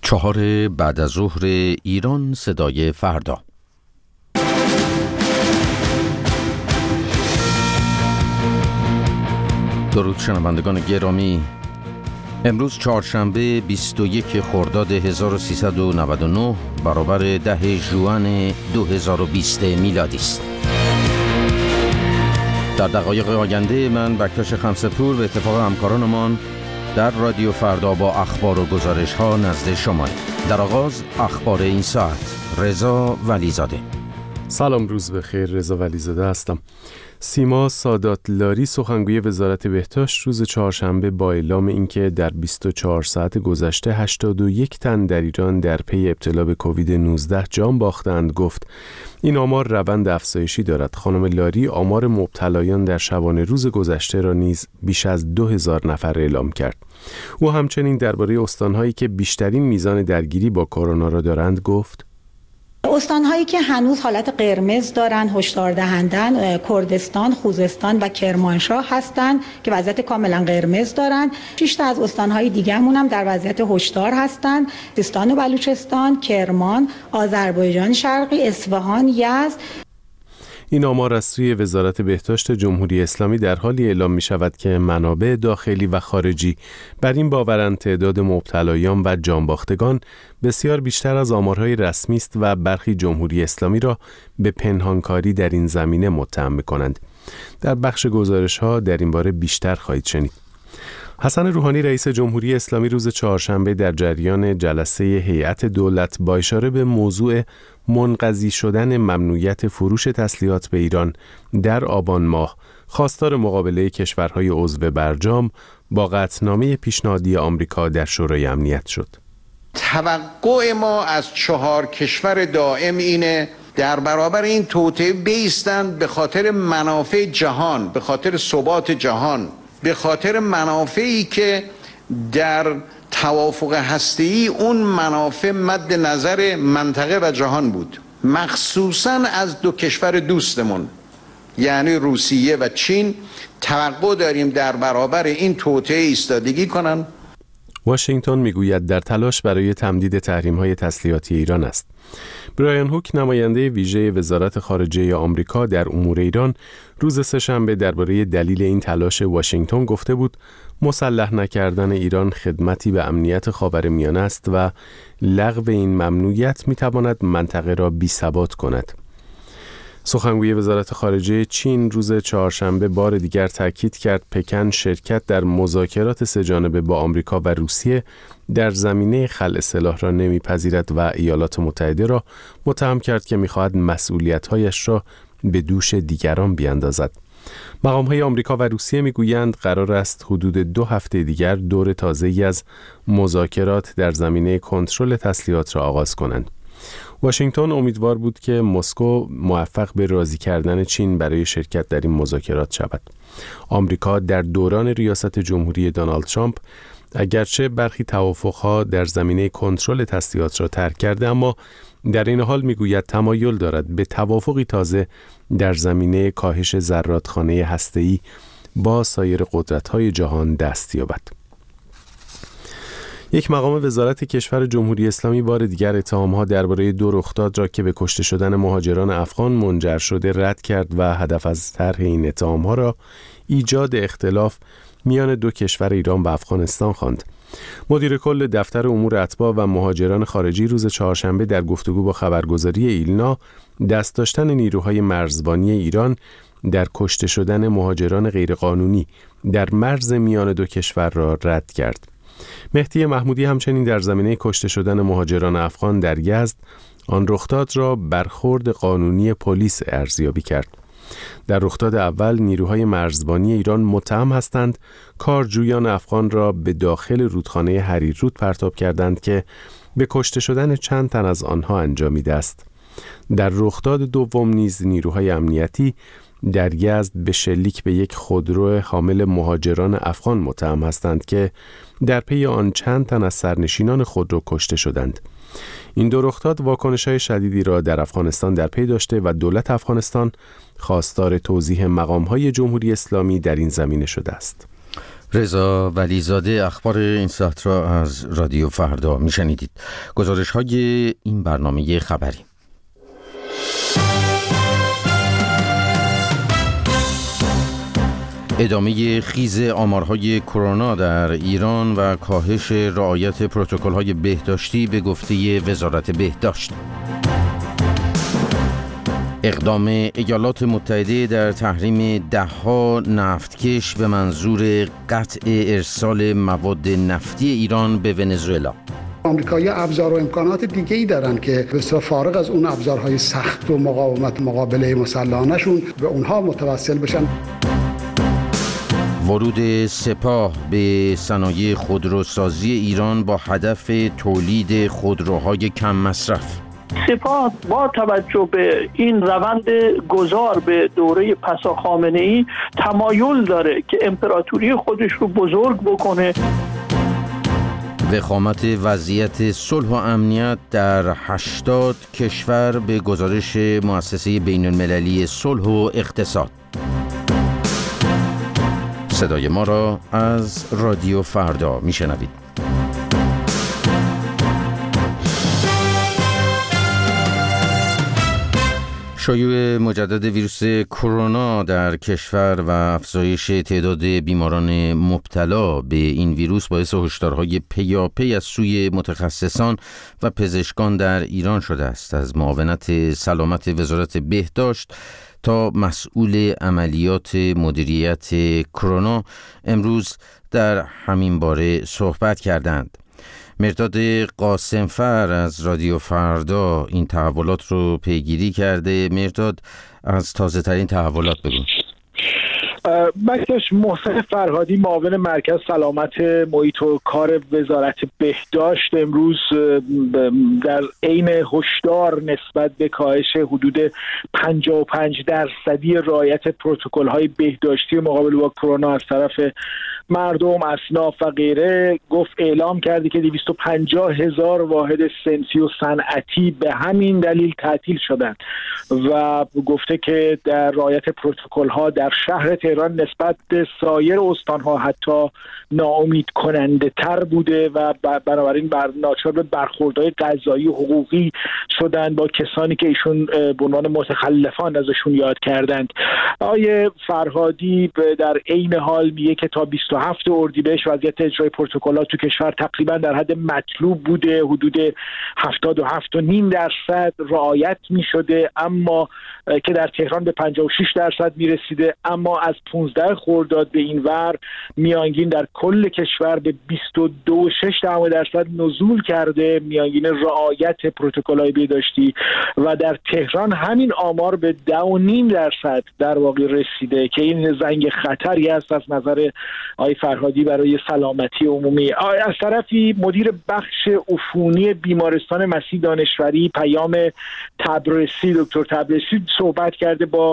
4 بعد از ظهر ایران، صدای فردا. درود شنوندگان گرامی. امروز چهارشنبه 21 خرداد 1399 برابر 10 ژوئن 2020 میلادی است. در دقایق آینده من بکتاش خمسه‌پور به اتفاق همکارانمان در رادیو فردا با اخبار و گزارش ها نزد شما. در آغاز اخبار این ساعت. رضا ولیزاده. سلام، روز بخیر. رضا ولیزاده هستم. سیما سادات لاری، سخنگوی وزارت بهداشت، روز چهارشنبه با اعلام اینکه در 24 ساعت گذشته 81 تن در ایران در پی ابتلا به کووید 19 جان باختند گفت این آمار روند افزایشی دارد. خانم لاری آمار مبتلایان در شبانه روز گذشته را نیز بیش از 2000 نفر اعلام کرد. او همچنین درباره استان‌هایی که بیشترین میزان درگیری با کرونا را دارند گفت استان‌هایی که هنوز حالت قرمز دارن، هشدار دهندن، کردستان، خوزستان و کرمانشاه هستند که وضعیت کاملا قرمز دارن. 6 تا از استان‌های دیگه‌مون هم در وضعیت هشدار هستند: سیستان و بلوچستان، کرمان، آذربایجان شرقی، اصفهان، یزد. این آمار از سوی وزارت بهداشت جمهوری اسلامی در حالی اعلام می شود که منابع داخلی و خارجی بر این باورند تعداد مبتلایان و جانباختگان بسیار بیشتر از آمارهای رسمی است و برخی جمهوری اسلامی را به پنهانکاری در این زمینه متهم می کنند. در بخش گزارش ها در این باره بیشتر خواهید شنید. حسن روحانی رئیس جمهوری اسلامی روز چهارشنبه در جریان جلسه هیئت دولت با اشاره به موضوع منقضی شدن ممنوعیت فروش تسلیحات به ایران در آبان ماه خواستار مقابله کشورهای عضو برجام با قطعنامه پیشنهادی آمریکا در شورای امنیت شد. توقع ما از 4 کشور دائم اینه در برابر این توطئه بایستند به خاطر منافع جهان، به خاطر ثبات جهان، به خاطر منافعی که در توافق هسته‌ای اون منافع مد نظر منطقه و جهان بود، مخصوصاً از 2 کشور دوستمون یعنی روسیه و چین. توقع داریم در برابر این توطئه ایستادگی کنن. واشنگتن میگوید در تلاش برای تمدید تحریم‌های تسلیحاتی ایران است. برایان هوک، نماینده ویژه وزارت خارجه آمریکا در امور ایران، روز سه‌شنبه درباره دلیل این تلاش واشنگتن گفته بود مسلح نکردن ایران خدمتی به امنیت خاورمیانه است و لغو این ممنوعیت میتواند منطقه را بی‌ثبات کند. سخنگوی وزارت خارجه چین روز چهارشنبه بار دیگر تاکید کرد پکن شرکت در مذاکرات سه‌جانبه با آمریکا و روسیه در زمینه خلع سلاح را نمیپذیرد و ایالات متحده را متهم کرد که می‌خواهد مسئولیت‌هایش را به دوش دیگران بیاندازد. مقام‌های آمریکا و روسیه می‌گویند قرار است حدود 2 هفته دیگر دور تازه‌ای از مذاکرات در زمینه کنترل تسلیحات را آغاز کنند. واشنگتن امیدوار بود که مسکو موفق به راضی کردن چین برای شرکت در این مذاکرات شود. آمریکا در دوران ریاست جمهوری دونالد ترامپ اگرچه برخی توافق‌ها در زمینه کنترل تسلیحات را ترک کرده، اما در این حال میگوید تمایل دارد به توافقی تازه در زمینه کاهش ذراتخانه هسته‌ای با سایر قدرت‌های جهان دست یابد. یک مقام وزارت کشور جمهوری اسلامی بار دیگر اتهام‌ها درباره 2 رخداد را که به کشته شدن مهاجران افغان منجر شده رد کرد و هدف از طرح این اتهام‌ها را ایجاد اختلاف میان 2 کشور ایران و افغانستان خواند. مدیر کل دفتر امور اتباع و مهاجران خارجی روز چهارشنبه در گفتگو با خبرگزاری ایلنا دست داشتن نیروهای مرزبانی ایران در کشته شدن مهاجران غیرقانونی در مرز میان 2 کشور را رد کرد. مهدی محمودی همچنین در زمینه کشته شدن مهاجران افغان در یزد آن رخداد را برخورد قانونی پلیس ارزیابی کرد. در رخداد اول نیروهای مرزبانی ایران متهم هستند کارجویان افغان را به داخل رودخانه هریرود پرتاب کردند که به کشته شدن چند تن از آنها انجامیده است. در رخداد دوم نیز نیروهای امنیتی در یزد به شلیک به یک خودرو حامل مهاجران افغان متهم هستند که در پی آن چند تن از سرنشینان خودرو کشته شدند. این 2 رخداد واکنش‌های شدیدی را در افغانستان در پی داشته و دولت افغانستان خواستار توضیح مقام‌های جمهوری اسلامی در این زمینه شده است. رضا ولیزاده اخبار این ساعت را از رادیو فردا میشنیدید. گزارش های این برنامه خبری. ادامه خیز آمارهای کرونا در ایران و کاهش رعایت پروتکل‌های بهداشتی به گفته وزارت بهداشت. اقدام ایالات متحده در تحریم ده‌ها نفتکش به منظور قطع ارسال مواد نفتی ایران به ونزوئلا. آمریکایی‌ها ابزار و امکانات دیگه‌ای دارن که بسیار فارغ از اون ابزارهای سخت و مقاومت مقابله مسلحانه‌شون به اونها متوسل بشن. ورود سپاه به صنایع خودروسازی ایران با هدف تولید خودروهای کم مصرف. سپاه با توجه به این روند گذار به دوره پسا خامنه‌ای تمایل داره که امپراتوری خودش رو بزرگ بکنه. وخامت وضعیت صلح و امنیت در 80 کشور به گزارش مؤسسه بین‌المللی صلح و اقتصاد. صدای ما را از رادیو فردا میشنوید. شیوع مجدد ویروس کرونا در کشور و افزایش تعداد بیماران مبتلا به این ویروس باعث هشدارهای پیاپی از سوی متخصصان و پزشکان در ایران شده است. از معاونت سلامت وزارت بهداشت تا مسئول عملیات مدیریت کرونا امروز در همین باره صحبت کردند. مرداد قاسمفر از رادیو فردا این تحولات رو پیگیری کرده. مرداد، از تازه ترین تحولات بگو. بکتاش محسن فرهادی معاون مرکز سلامت محیط و کار وزارت بهداشت امروز در عین هشدار نسبت به کاهش حدود 55% رعایت پروتکل‌های بهداشتی مقابله با کرونا از طرف مردم، اصناف و غیره اعلام کرده که 250,000 واحد صنفی و صنعتی به همین دلیل تعطیل شدند و گفته که در رعایت پروتکل‌ها در شهر تهران نسبت به سایر استان‌ها حتی ناامید کننده تر بوده و بنابراین ناچار به برخوردهای قضایی و حقوقی شدن با کسانی که ایشون به عنوان متخلفان ازشون یاد کردند. آقای فرهادی در عین حال میگه که تا 27 اردیبهشت وضعیت اجرای پروتکل‌ها تو کشور تقریبا در حد مطلوب بوده، حدود 77.5% رعایت می‌شده، اما که در تهران به 56% میرسیده، اما از 15 خرداد به این ور میانگین در کل کشور به 22.6% نزول کرده میانگین رعایت پروتکل‌های بهداشتی و در تهران همین آمار به 10.5% در واقع رسیده که این زنگ خطری است از نظر آقای فرهادی برای سلامتی عمومی. از طرفی مدیر بخش عفونی بیمارستان مسیح دانشوری پیام تبرسی، دکتر تبرسی صحبت کرده با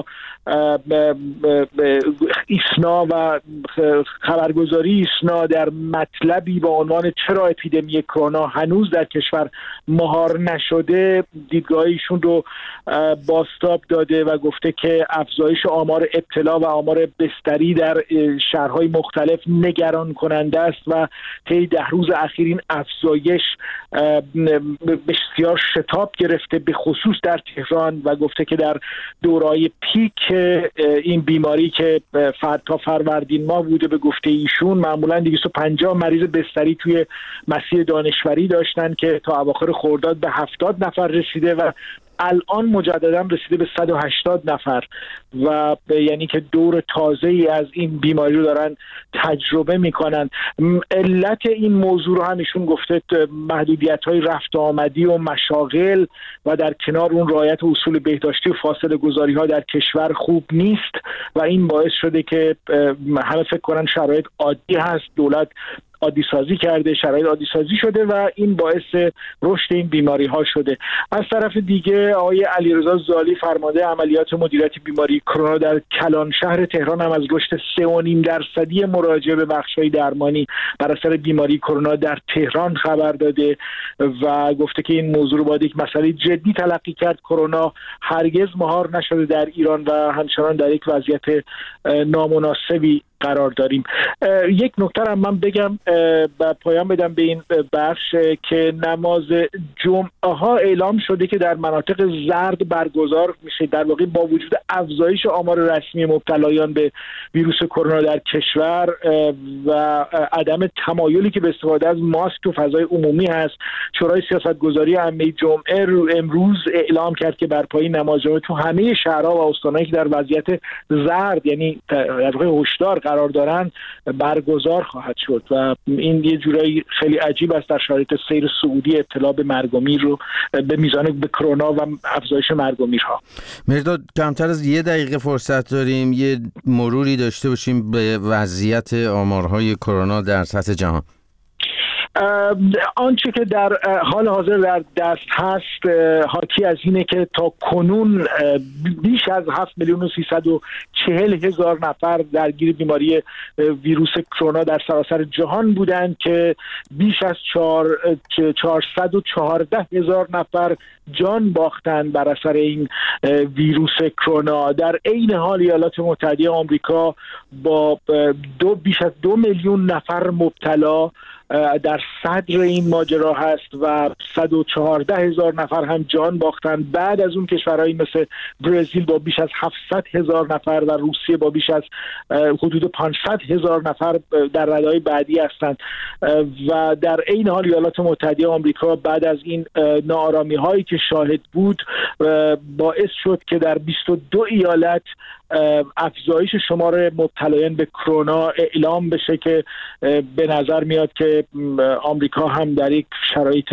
ایسنا و خبرگزاری ایسنا در مطلبی با عنوان چرا اپیدمی کرونا هنوز در کشور مهار نشده دیدگاه ایشون رو بازتاب داده و گفته که افزایش آمار ابتلا و آمار بستری در شهرهای مختلف نگران کننده است و طی 10 روز اخیر این افزایش بسیار شتاب گرفته به خصوص در تهران و گفته که در دورای پیک این بیماری که تا فروردین ماه بوده به گفته ایشون معمولا 250 مریض بستری توی مسیح دانشوری داشتن که تا اواخر خرداد به 70 نفر رسیده و الان مجددا رسیده به 180 نفر و یعنی که دور تازه‌ای از این بیماری رو دارن تجربه میکنن. علت این موضوع رو هم ایشون گفته محدودیت‌های رفت و آمدی و مشاغل و در کنار اون رعایت اصول بهداشتی و فاصله گذاری‌ها در کشور خوب نیست و این باعث شده که همه فکر کنن شرایط عادی هست، دولت عادی سازی کرده، شرایط عادی سازی شده و این باعث رشد این بیماری ها شده. از طرف دیگه آقای علیرضا زالی فرمانده عملیات مدیریت بیماری کرونا در کلان شهر تهران هم از رشد 3.5% مراجعه به بخش‌های درمانی بر اثر بیماری کرونا در تهران خبر داده و گفته که این موضوع رو باید یک مسئله جدی تلقی کرد. کرونا هرگز مهار نشده در ایران و همچنان در یک وضعیت نامناسبی قرار داریم. یک نکته هم من بگم و پایان بدم به این بخش که نماز جمعه ها اعلام شده که در مناطق زرد برگزار میشه، در واقع با وجود افزایش آمار رسمی مبتلایان به ویروس کرونا در کشور و عدم تمایلی که به استفاده از ماسک تو فضای عمومی هست. شورای سیاستگذاری عامه جمعه امروز اعلام کرد که برپایی نماز جمعه تو همه شهرها و استانایی که در وضعیت زرد یعنی در واقع هشدار قرار دارن برگزار خواهد شد و این یه جورایی خیلی عجیب است در شرایط سیر سعودی ابتلا به مرگ و میر رو به میزان به کرونا و افزایش مرگ و میرها. مرداد کمتر از 1 دقیقه فرصت داریم یه مروری داشته باشیم به وضعیت آمارهای کرونا در سطح جهان. آنچه که در حال حاضر در دست هست حاکی از اینه که تا کنون بیش از 7,340,000 نفر درگیر بیماری ویروس کرونا در سراسر جهان بودند که بیش از 414,000 نفر جان باختند بر اثر این ویروس کرونا. در عین حال ایالات متحده آمریکا با بیش از 2 میلیون نفر مبتلا در صدر این ماجرا هست و 114,000 نفر هم جان باختند. بعد از اون کشورهایی مثل برزیل با بیش از 700,000 نفر و روسیه با بیش از حدود 500,000 نفر در رده‌های بعدی هستند و در عین حال ایالات متحده آمریکا بعد از این ناآرامی هایی که شاهد بود باعث شد که در 22 ایالت افزایش شمار مبتلایان به کرونا اعلام بشه که به نظر میاد که آمریکا هم در یک شرایط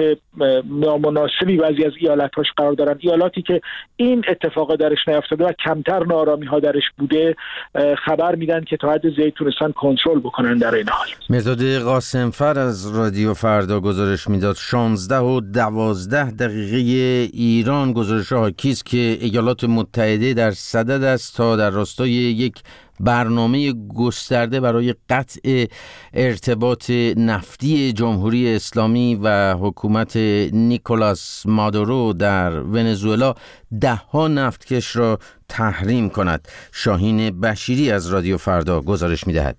نامناسبی بعضی از ایالت‌هاش قرار دارن. ایالاتی که این اتفاق درش نیفتاده و کمتر ناآرامی‌ها درش بوده خبر میدن که تا حد زیادی تونستن کنترل بکنن در این حال. مرداد قاسمفر از رادیو فردا گزارش میداد 16 و 12 دقیقه ایران گزارش حاکی است که ایالات متحده در صدد است تا در راستای یک برنامه گسترده برای قطع ارتباط نفتی جمهوری اسلامی و حکومت نیکولاس مادورو در ونزوئلا 10 نفتکش را تحریم کند. شاهین بشیری از رادیو فردا گزارش می‌دهد.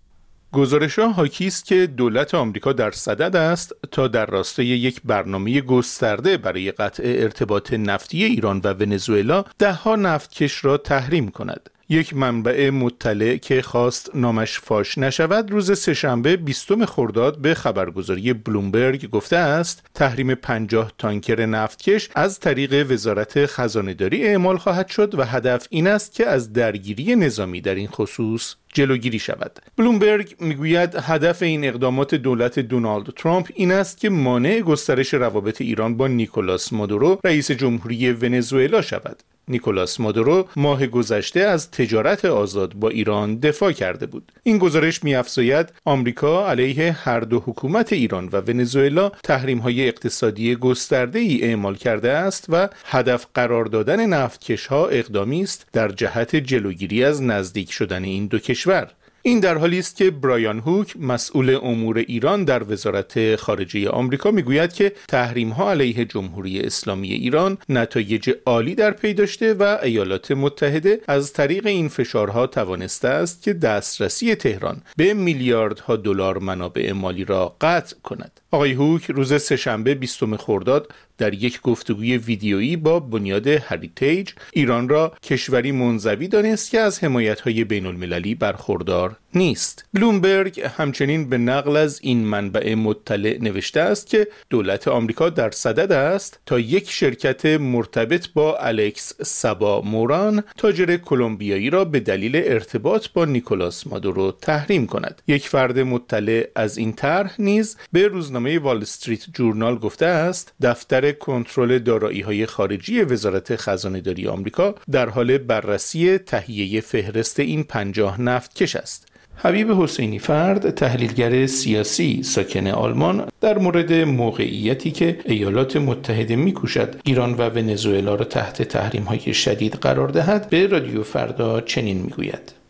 گزارش‌ها حاکی است که دولت آمریکا در صدد است تا در راستای یک برنامه گسترده برای قطع ارتباط نفتی ایران و ونزوئلا 10 نفتکش را تحریم کند. یک منبع مطلع که خواست نامش فاش نشود روز سه‌شنبه 20 خرداد به خبرگزاری بلومبرگ گفته است تحریم 50 تانکر نفتکش از طریق وزارت خزانه‌داری اعمال خواهد شد و هدف این است که از درگیری نظامی در این خصوص جلوگیری شود. بلومبرگ میگوید هدف این اقدامات دولت دونالد ترامپ این است که مانع گسترش روابط ایران با نیکولاس مادورو رئیس جمهوری ونزوئلا شود. نیکولاس مادورو ماه گذشته از تجارت آزاد با ایران دفاع کرده بود. این گزارش می‌افزاید آمریکا علیه هر دو حکومت ایران و ونزوئلا تحریم‌های اقتصادی گسترده‌ای اعمال کرده است و هدف قرار دادن نفتکش‌ها اقدامی است در جهت جلوگیری از نزدیک شدن این دو کشور. این در حالی است که برایان هوک مسئول امور ایران در وزارت خارجه آمریکا میگوید که تحریم‌ها علیه جمهوری اسلامی ایران نتایج عالی در پی داشته و ایالات متحده از طریق این فشارها توانسته است که دسترسی تهران به میلیاردها دلار منابع مالی را قطع کند. آقای هوک روز سه‌شنبه 20 خرداد در یک گفتگوی ویدیویی با بنیاد هریتیج ایران را کشوری منزوی دانست که از حمایت‌های بین‌المللی برخوردار نیست. بلومبرگ همچنین به نقل از این منبع مطلع نوشته است که دولت آمریکا در صدد است تا یک شرکت مرتبط با الکس سابا موران تاجر کلمبیایی را به دلیل ارتباط با نیکولاس مادورو تحریم کند. یک فرد مطلع از این طرح نیز به روزنامه وال استریت جورنال گفته است دفتر کنترل دارایی‌های خارجی وزارت خزانه‌داری آمریکا در حال بررسی تهیه فهرست این 50 نفتکش است. حبیب حسینی فرد، تحلیلگر سیاسی ساکن آلمان، در مورد موقعیتی که ایالات متحده می‌کوشد ایران و ونزوئلا را تحت تحریم‌های شدید قرار دهد به رادیو فردا چنین می‌گوید: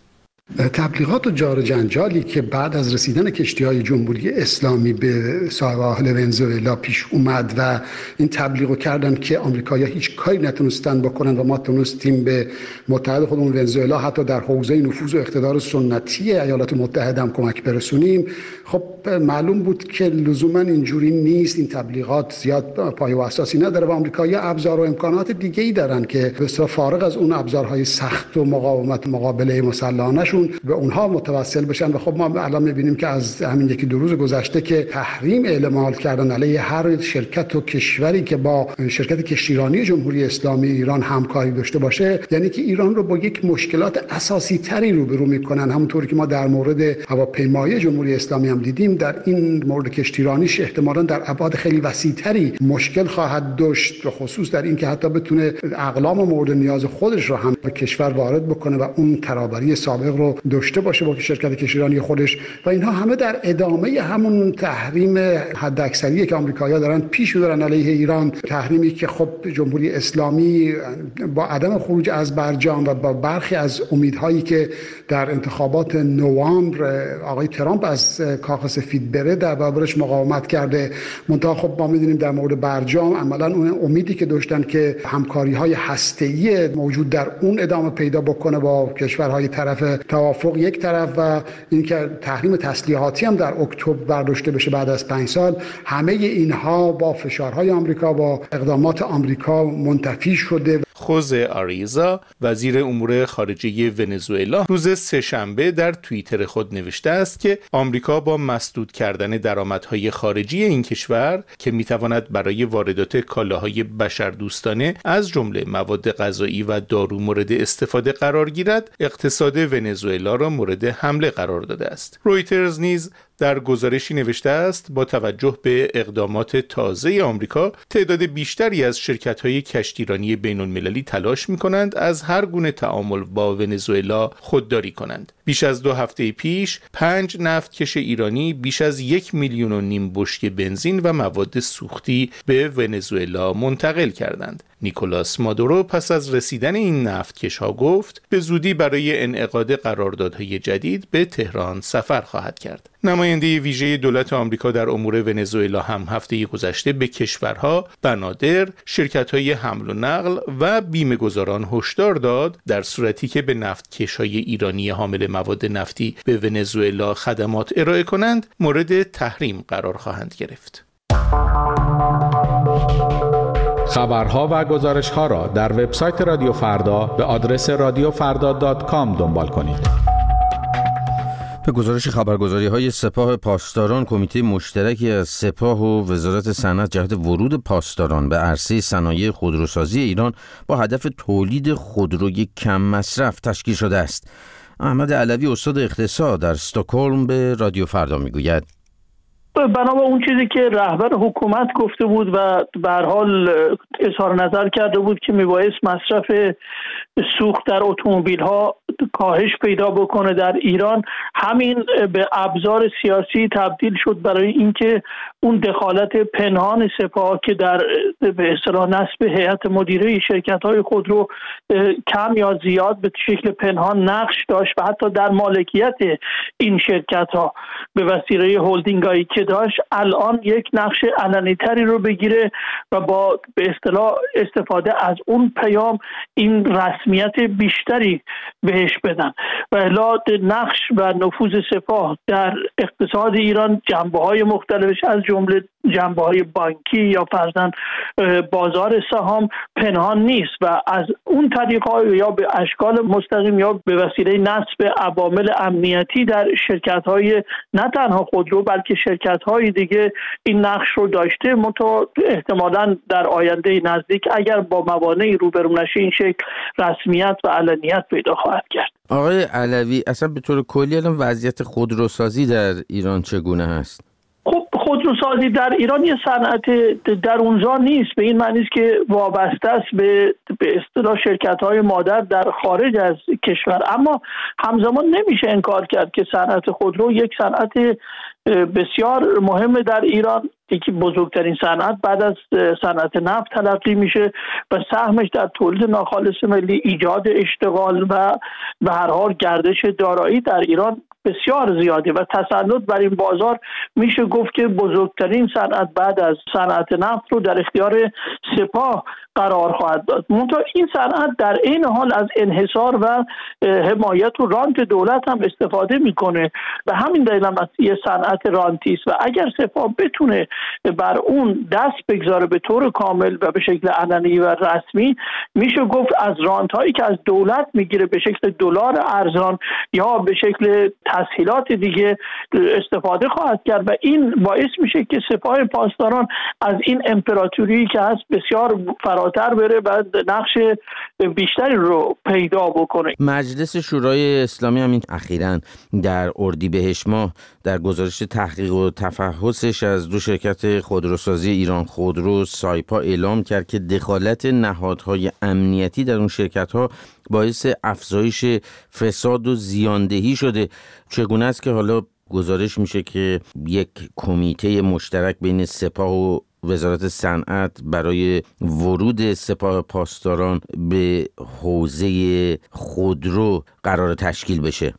تبلیغات و جار جنجالی که بعد از رسیدن کشتی‌های جمهوری اسلامی به ساحل ونزوئلا پیش اومد و این تبلیغو کردن که آمریکایی‌ها هیچ کاری نتونستن بکنن و ما تونستیم به متحد خودمون ونزوئلا حتی در حوزه نفوذ و اقتدار سنتی ایالات متحده هم کمک برسونیم. خب معلوم بود که لزوما اینجوری نیست، این تبلیغات زیاد پایه و اساسی نداره و آمریکایی‌ها ابزار و امکانات دیگه‌ای دارن که به اصطلاح فارغ از اون ابزارهای سخت و مقاومت مقابله مسلحانه‌شون به اونها متوسل بشن. و خب ما الان می‌بینیم که از همین یکی دو روز گذشته که تحریم اعلام کردن علیه هر شرکت و کشوری که با شرکت کشتیرانی جمهوری اسلامی ایران همکاری داشته باشه، یعنی که ایران رو با یک مشکلات اساسی تری روبرو می‌کنن. همونطوری که ما در مورد هواپیمایی جمهوری اسلامی هم دیدیم، در این مورد کشتیرانیش احتمالاً در ابعاد خیلی وسیع‌تری مشکل خواهد داشت، به خصوص در این که حتی بتونه اقلام مورد نیاز خودش رو هم به کشور وارد بکنه و اون ترابری سابق رو داشته باشه با شرکت کشتیرانی خودش. و اینها همه در ادامه همون تحریم حداکثری که آمریکایی‌ها دارن پیش می‌برن علیه ایران، تحریمی که خب جمهوری اسلامی با عدم خروج از برجام و با برخی از امیدهایی که در انتخابات نوامبر آقای ترامپ از کاخ سفید بره در برابرش مقاومت کرده. منتها خب ما می‌دونیم در مورد برجام عملاً اون امیدی که داشتن که همکاری‌های هسته‌ای موجود در اون ادامه پیدا بکنه با کشورهای طرف توافق یک طرف و اینکه تحریم تسلیحاتی هم در اکتبر برداشته بشه بعد از 5 سال، همه اینها با فشارهای آمریکا با اقدامات آمریکا منتفی شده. خوزه آریزا وزیر امور خارجه ونزوئلا روز سه‌شنبه در توییتر خود نوشته است که آمریکا با مسدود کردن درآمدهای خارجی این کشور که میتواند برای واردات کالاهای بشردوستانه از جمله مواد غذایی و دارو مورد استفاده قرار گیرد، اقتصاد ونزوئلا را مورد حمله قرار داده است. رویترز نیز در گزارشی نوشته است با توجه به اقدامات تازه آمریکا، تعداد بیشتری از شرکت‌های کشتیرانی بین‌المللی تلاش می‌کنند از هر گونه تعامل با ونزوئلا خودداری کنند. بیش از 2 هفته پیش 5 نفتکش ایرانی بیش از 1.5 میلیون بشکه بنزین و مواد سوختی به ونزوئلا منتقل کردند. نیکولاس مادورو پس از رسیدن این نفتکش‌ها گفت به زودی برای انعقاد قراردادهای جدید به تهران سفر خواهد کرد. نماینده ویژه دولت آمریکا در امور ونزوئلا هم هفته گذشته به کشورها، بنادر، شرکت‌های حمل و نقل و بیمه‌گذاران هشدار داد در صورتی که به نفتکش‌های ایرانی حامل مواد نفتی به ونزوئلا خدمات ارائه کنند، مورد تحریم قرار خواهند گرفت. خبرها و گزارش‌ها را در وبسایت رادیو فردا به آدرس radiofarda.com دنبال کنید. به گزارش خبرگزاری‌های سپاه پاسداران، کمیته مشترکی از سپاه و وزارت صنعت جهت ورود پاسداران به عرصه صنایع خودروسازی ایران با هدف تولید خودروی کم مصرف تشکیل شده است. احمد علوی استاد اقتصاد در استکهلم به رادیو فردا میگوید بنا به اون چیزی که رهبر حکومت گفته بود و به هر حال اظهار نظر کرده بود که میبایست مصرف سوخت در اتومبیل‌ها کاهش پیدا بکنه در ایران، همین به ابزار سیاسی تبدیل شد برای اینکه اون دخالت پنهان سپاه که در به اصطلاح نصب هیئت مدیره شرکت‌های خودرو کم یا زیاد به شکل پنهان نقش داشت و حتی در مالکیت این شرکت‌ها به وسیله هلدینگایی که داشت، الان یک نقش علنی‌تری رو بگیره و با به اصطلاح استفاده از اون پیام این رسمیت بیشتری بهش بدن و الا نقش و نفوذ سپاه در اقتصاد ایران جنبه‌های مختلفش از جمله جنبه‌های بانکی یا فرضاً بازار سهام پنهان نیست و از اون طریق‌ها یا به اشکال مستقیم یا به وسیله نصب عوامل امنیتی در شرکت‌های نه تنها خودرو بلکه شرکت‌های دیگه این نقش رو داشته. احتمالاً در آینده نزدیک اگر با موانعی روبرو نشه این شکل رسمیت و علنیت پیدا خواهد کرد. آقای علوی، اصلا به طور کلی الان وضعیت خودروسازی در ایران چگونه هست؟ خب خودروسازی در ایران یه صنعت درونزا نیست، به این معنی است که وابسته است به اصطلاح شرکت‌های مادر در خارج از کشور، اما همزمان نمیشه انکار کرد که صنعت خودرو یک صنعت بسیار مهم در ایران یکی بزرگترین صنعت بعد از صنعت نفت تلقی میشه و سهمش در تولید ناخالص ملی، ایجاد اشتغال و به هر حال گردش دارایی در ایران بسیار زیاده و تسلط بر این بازار میشه گفت که بزرگترین صنعت بعد از صنعت نفت رو در اختیار سپاه قرار خواهد داد. منتها این صنعت در این حال از انحصار و حمایت و رانت دولت هم استفاده میکنه و همین دلیل هم یه صنعت رانتی است و اگر سپاه بتونه بر اون دست بگذاره به طور کامل و به شکل علنی و رسمی، میشه گفت از رانت هایی که از دولت میگیره به شکل دلار ارزان یا به شکل تسهیلات دیگه استفاده خواهد کرد و این باعث میشه که سپاه پاسداران از این امپراتوری که هست بسیار فراتر بره و نقش بیشتری رو پیدا بکنه. مجلس شورای اسلامی هم اخیراً در اردیبهشت ماه در گزارش تحقیق و تفحصش از دو شرکت خودروسازی ایران خودرو سایپا اعلام کرد که دخالت نهادهای امنیتی در اون شرکت‌ها باعث افزایش فساد و زیاندهی شده. چگونه است که حالا گزارش میشه که یک کمیته مشترک بین سپاه و وزارت صنعت برای ورود سپاه پاسداران به حوزه خودرو قرار تشکیل بشه؟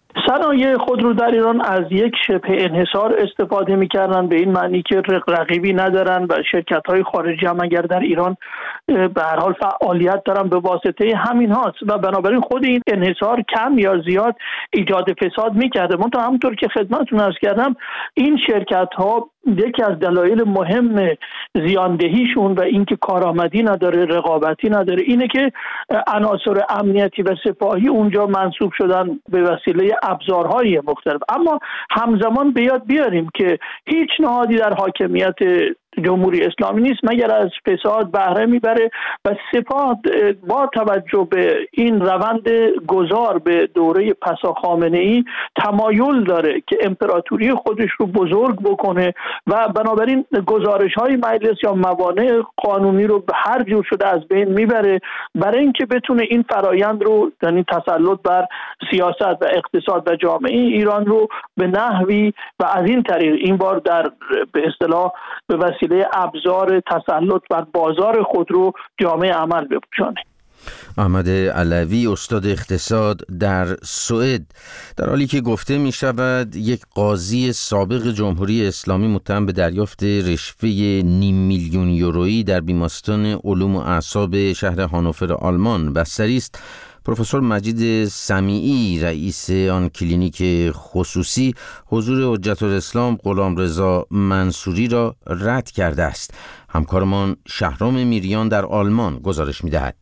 صنایع خودرو در ایران از یک شبه انحصار استفاده می‌کردن، به این معنی که رقیبی ندارن و شرکت‌های خارجی هم اگر در ایران به هر حال فعالیت دارن به واسطه همین هاست و بنابراین خود این انحصار کم یا زیاد ایجاد فساد می‌کرده. منتها همونطور که خدمتتون عرض کردم این شرکت‌ها یکی از دلایل مهم زیاندهیشون و اینکه کارآمدی نداره، رقابتی نداره، اینه که عناصر امنیتی و سپاهی اونجا منصوب شدن به وسیله ابزارهای مختلف. اما همزمان به یاد بیاریم که هیچ نهادی در حاکمیت جمهوری اسلامی نیست مگر از فساد بهره میبره و سپاه با توجه به این روند گذار به دوره پسا خامنه‌ای تمایل داره که امپراتوری خودش رو بزرگ بکنه و بنابراین گزارش‌های مجلس یا موانع قانونی رو به هر جور شده از بین میبره برای اینکه بتونه این فرایند رو، یعنی تسلط بر سیاست و اقتصاد و جامعه ایران رو به نحوی و از این طریق این بار در به اصطلاح به وسیله ابزار تسلط بر بازار خودرو جامعه عمل بپوشانه. احمد علوی، استاد اقتصاد در سوئد. در حالی که گفته می شود یک قاضی سابق جمهوری اسلامی متهم به دریافت رشوه 500,000 یورویی در بیمارستان علوم و اعصاب شهر هانوفر آلمان بستری است، پروفسور مجید سمیعی رئیس آن کلینیک خصوصی حضور حجت الاسلام غلامرضا منصوری را رد کرده است. همکارمان شهرام میریان در آلمان گزارش می‌دهد.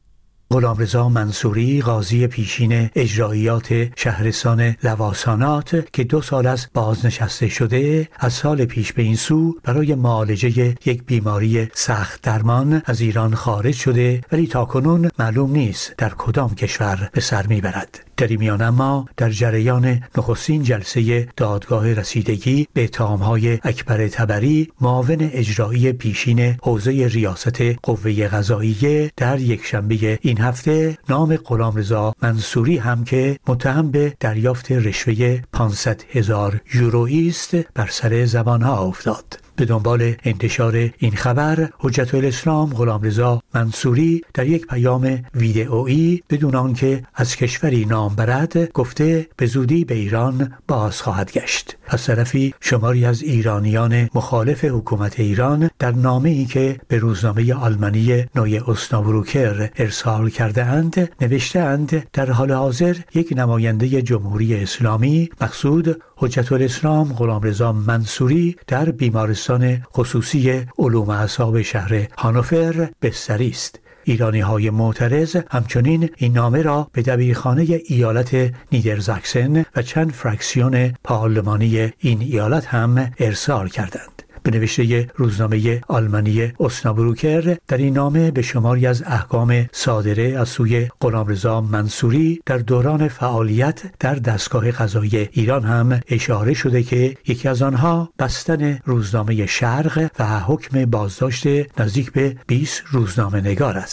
غلامرضا منصوری، قاضی پیشین اجراییات شهرستان لواسانات که 2 سال است بازنشسته شده، از سال پیش به این سو برای معالجه یک بیماری سخت درمان از ایران خارج شده، ولی تاکنون معلوم نیست در کدام کشور به سر میبرد. در این میان اما در جریان نخستین جلسه دادگاه رسیدگی به اتهام‌های اکبر طبری، معاون اجرایی پیشین حوزه ریاست قوه قضاییه، در یکشنبه این هفته نام غلامرضا منصوری هم که متهم به دریافت رشوه 500,000 یورویی است بر سر زبانها افتاد. به دنبال انتشار این خبر، حجت الاسلام غلامرضا منصوری در یک پیام ویدئویی بدون آنکه از کشوری نام برد گفته به زودی به ایران باز خواهد گشت. از طرفی شماری از ایرانیان مخالف حکومت ایران در نامه‌ای که به روزنامه آلمانی نویه اوسنابروکر ارسال کرده اند نوشته اند در حال حاضر یک نماینده جمهوری اسلامی مقصود حجت الاسلام غلامرضا منصوری در بیمارستان خصوصی علوم اعصاب شهر هانوفر بستری است. ایرانی‌های معترض همچنین این نامه را به دبیرخانه ایالت نیدرزاکسن و چند فراکسیون پارلمانی این ایالت هم ارسال کردند. به نوشته روزنامه آلمانی اوسنابروکر، در این نامه به شماری از احکام صادره از سوی غلامرضا منصوری در دوران فعالیت در دستگاه قضایی ایران هم اشاره شده که یکی از آنها بستن روزنامه شرق و حکم بازداشت نزدیک به 20 روزنامه نگار است.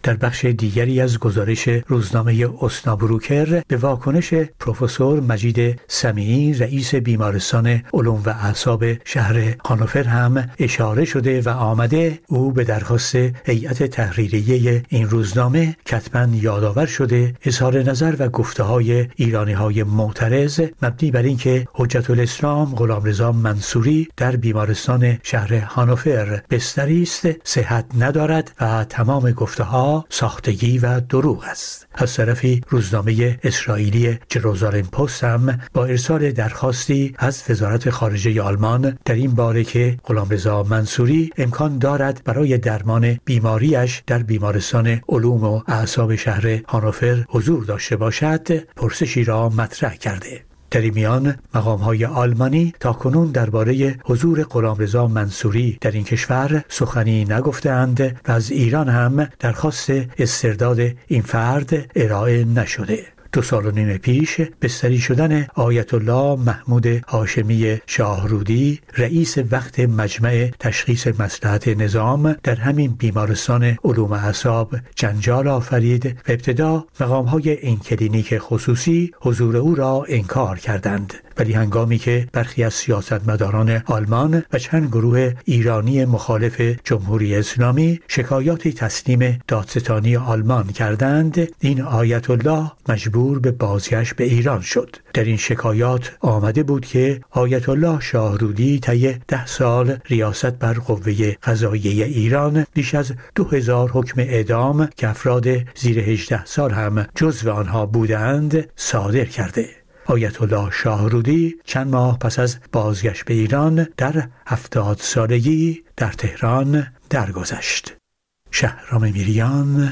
در بخش دیگری از گزارش روزنامه اوسنابروکر به واکنش پروفسور مجید سمیعی رئیس بیمارستان علوم و اعصاب شهر هانوفر هم اشاره شده و آمده او به درخواست هیئت تحریریه این روزنامه کتباً یادآور شده اظهار نظر و گفته‌های ایرانی‌های معترض مبنی بر اینکه حجت الاسلام غلامرضا منصوری در بیمارستان شهر هانوفر بستری است صحت ندارد و تمام گفته‌ها ساختگی و دروغ است. از طرفی روزنامه اسرائیلی جروزالم پست هم با ارسال درخواستی از وزارت خارجه آلمان در این باره که غلامرضا منصوری امکان دارد برای درمان بیماریش در بیمارستان علوم و اعصاب شهر هانوفر حضور داشته باشد پرسشی را مطرح کرده. در این میان مقام‌های آلمانی تاکنون درباره حضور غلامرضا منصوری در این کشور سخنی نگفتند و از ایران هم درخواست استرداد این فرد ارائه نشده. 2.5 سال پیش بستری شدن آیت الله محمود هاشمی شاهرودی رئیس وقت مجمع تشخیص مصلحت نظام در همین بیمارستان علوم اعصاب جنجال آفرید و ابتدا مقام‌های این کلینیک خصوصی حضور او را انکار کردند، ولی هنگامی که برخی از سیاستمداران آلمان و چند گروه ایرانی مخالف جمهوری اسلامی شکایاتی تسلیم دادستانی آلمان کردند، این آیت الله مجبور به بازگشت به ایران شد. در این شکایات آمده بود که آیت الله شاهرودی طی 10 سال ریاست بر قوه قضاییه ایران بیش از 2000 حکم اعدام که افراد زیر 18 سال هم جزو آنها بودند صادر کرده. آیت الله شاهرودی چند ماه پس از بازگشت به ایران در 70 سالگی در تهران درگذشت. شهرام میریان،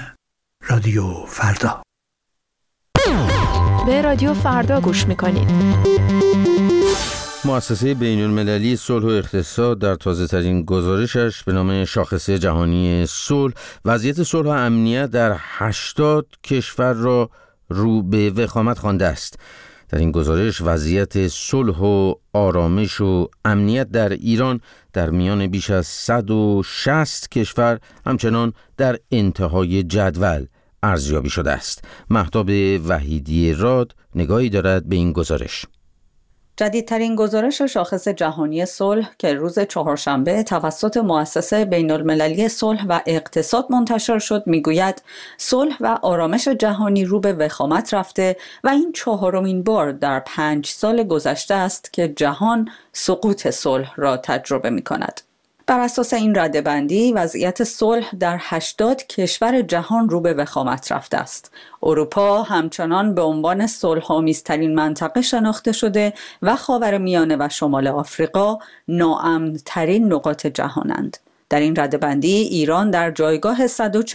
رادیو فردا. به رادیو فردا گوش میکنید. مؤسسه بین‌المللی صلح و اقتصاد در تازه‌ترین گزارشش به نام شاخصه جهانی صلح وضعیت صلح و امنیت در 80 کشور را رو به وخامت خوانده است. در این گزارش وضعیت صلح و آرامش و امنیت در ایران در میان بیش از 160 کشور همچنان در انتهای جدول ارزیابی شده است. مهتاب وحیدی راد نگاهی دارد به این گزارش. جدیدترین گزارش شاخص جهانی صلح که روز چهارشنبه توسط مؤسسه بین‌المللی صلح و اقتصاد منتشر شد میگوید صلح و آرامش جهانی رو به وخامت رفته و این 4مین بار در 5 سال گذشته است که جهان سقوط صلح را تجربه می‌کند. بر اساس این رده‌بندی وضعیت صلح در 80 کشور جهان رو به وخامت رفته است. اروپا همچنان به عنوان صلح‌آمیزترین منطقه شناخته شده و خاورمیانه و شمال آفریقا ناامن‌ترین نقاط جهانند. در این رده‌بندی ایران در جایگاه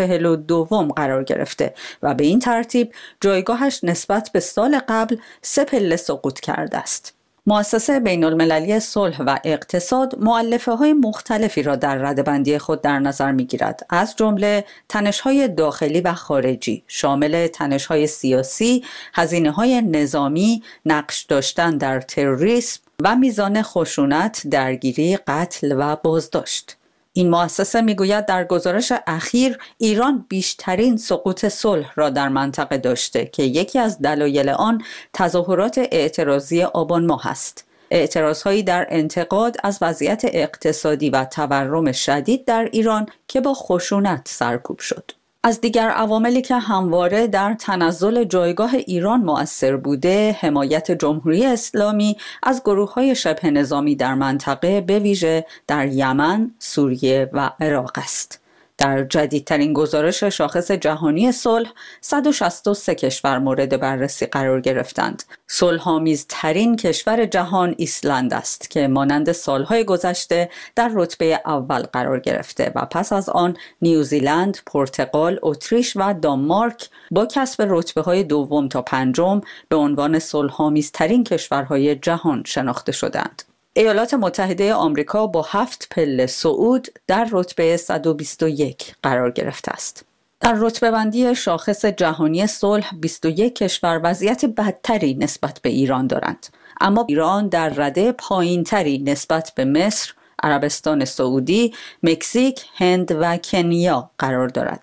142 قرار گرفته و به این ترتیب جایگاهش نسبت به سال قبل 3 پله سقوط کرده است. مؤسسه بین‌المللی صلح و اقتصاد مؤلفه‌های مختلفی را در رده‌بندی خود در نظر می‌گیرد، از جمله تنش‌های داخلی و خارجی، شامل تنش‌های سیاسی، هزینه‌های نظامی، نقش داشتن در تروریسم و میزان خشونت، درگیری، قتل و بازداشت. این مؤسسه میگوید در گزارش اخیر ایران بیشترین سقوط صلح را در منطقه داشته که یکی از دلایل آن تظاهرات اعتراضی آبان ماه است. اعتراضهایی در انتقاد از وضعیت اقتصادی و تورم شدید در ایران که با خشونت سرکوب شد. از دیگر عواملی که همواره در تنزل جایگاه ایران مؤثر بوده، حمایت جمهوری اسلامی از گروه‌های شبه نظامی در منطقه به ویژه در یمن، سوریه و عراق است. در جدیدترین گزارش شاخص جهانی صلح 163 کشور مورد بررسی قرار گرفتند. صلح‌آمیزترین کشور جهان ایسلند است که مانند سالهای گذشته در رتبه اول قرار گرفته و پس از آن نیوزیلند، پرتغال، اتریش و دانمارک با کسب رتبه‌های دوم تا پنجم به عنوان صلح‌آمیزترین کشورهای جهان شناخته شدند. ایالات متحده آمریکا با 7 پله صعود در رتبه 121 قرار گرفته است. در رتبه بندی شاخص جهانی صلح 21 کشور وضعیت بدتری نسبت به ایران دارند، اما ایران در رده پایینتری نسبت به مصر، عربستان سعودی، مکزیک، هند و کنیا قرار دارد.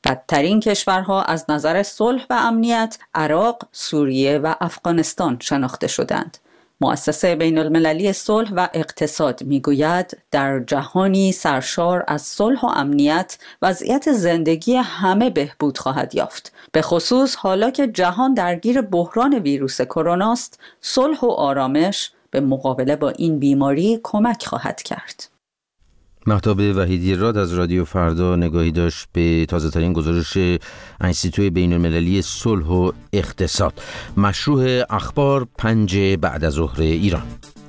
بدترین کشورها از نظر صلح و امنیت عراق، سوریه و افغانستان شناخته شدند. مؤسسه بین المللی صلح و اقتصاد میگوید در جهانی سرشار از صلح و امنیت وضعیت زندگی همه بهبود خواهد یافت. به خصوص حالا که جهان درگیر بحران ویروس کرونا است، صلح و آرامش به مقابله با این بیماری کمک خواهد کرد. مهتاب وحیدی راد از رادیو فردا نگاهی داشت به تازه‌ترین گزارش انستیتوی بین‌المللی صلح و اقتصاد. مشروع اخبار 5 بعد از ظهر ایران.